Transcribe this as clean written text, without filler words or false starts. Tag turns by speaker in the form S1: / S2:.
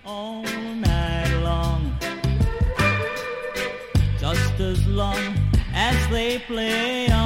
S1: all night long. Just as long as they play